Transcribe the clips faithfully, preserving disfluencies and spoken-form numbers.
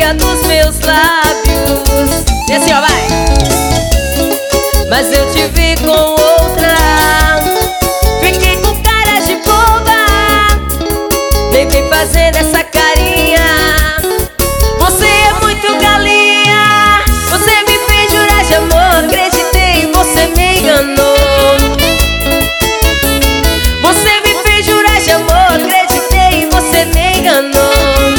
sentia dos meus lábios. E assim, ó, vai. Mas eu te vi com outra, fiquei com cara de boba. Nem vem fazendo essa carinha, você é muito galinha. Você me fez jurar de amor, acreditei e você me enganou. Você me fez jurar de amor, acreditei e você me enganou.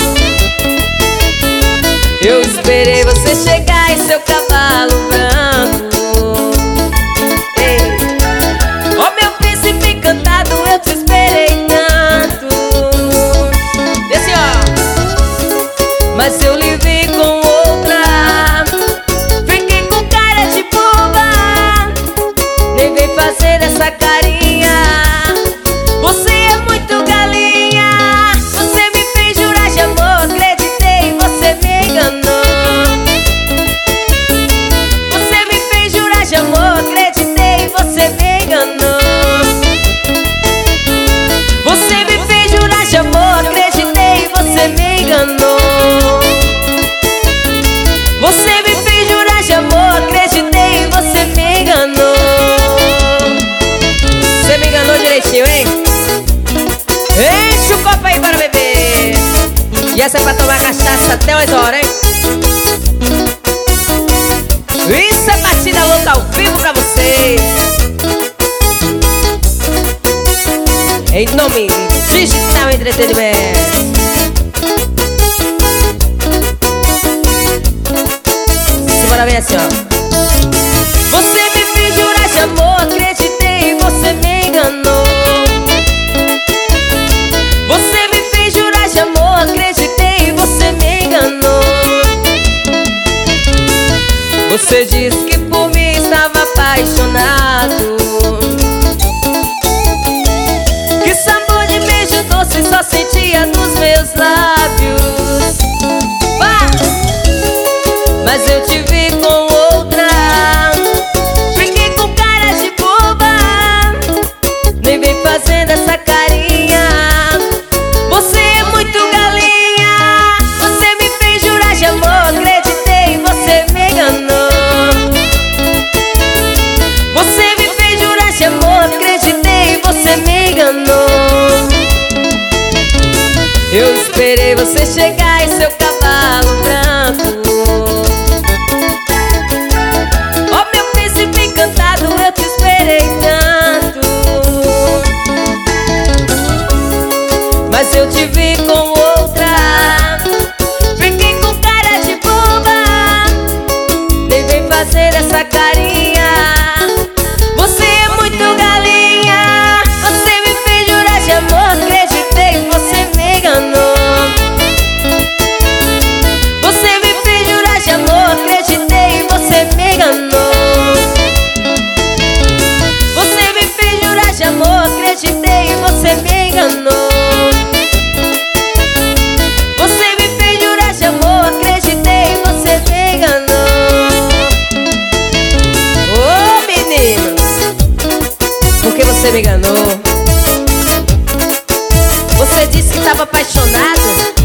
Eu esperei você chegar em seu cavalo branco. Ei, oh meu príncipe encantado, eu te esperei tanto. E assim, ó. Mas eu lhe vi com outra, fiquei com cara de boba. Nem vem fazer essa carinha, você é muito galinha. Você me fez jurar de amor, acreditei e você me enganou. Você me fez jurar de amor, acreditei e você me enganou. Você me fez jurar de amor, acreditei e você me enganou. Você me fez jurar de amor, acreditei e você me enganou. Você me enganou direitinho, hein? Enche o copo aí para beber. E essa é pra tomar cachaça até oito horas, hein? Isso é batida louca ao vivo pra vocês, em nome Digital Entretenimento. Simbora bem assim, ó. Você me fez jurar de amor, acreditei e você me enganou. Você me fez jurar de amor, acreditei e você me enganou. Você disse que por mim estava apaixonado, que sabor de beijo doce só sentia nos meus lábios. Vá! Mas eu te vi com outra, fiquei com cara de boba. Nem vem fazendo essa carinha, você é muito galinha. Você me fez jurar de amor, acreditei e você me enganou. Você me fez jurar de amor, acreditei e você me enganou. Eu esperei você chegar em seu cavalo branco. Oh meu príncipe encantado, eu te esperei tanto. Mas eu te vi com outra, fiquei com cara de boba. Nem vem fazer essa carinha, você é muito galinha. Você me fez jurar de amor, acreditei e você me enganou. Você me fez jurar de amor, acreditei e você me enganou. Você me fez jurar de amor, acreditei e você me enganou. Você me fez jurar de amor, acreditei e você me enganou. Ô menino, por que você me enganou? Você disse que estava apaixonado,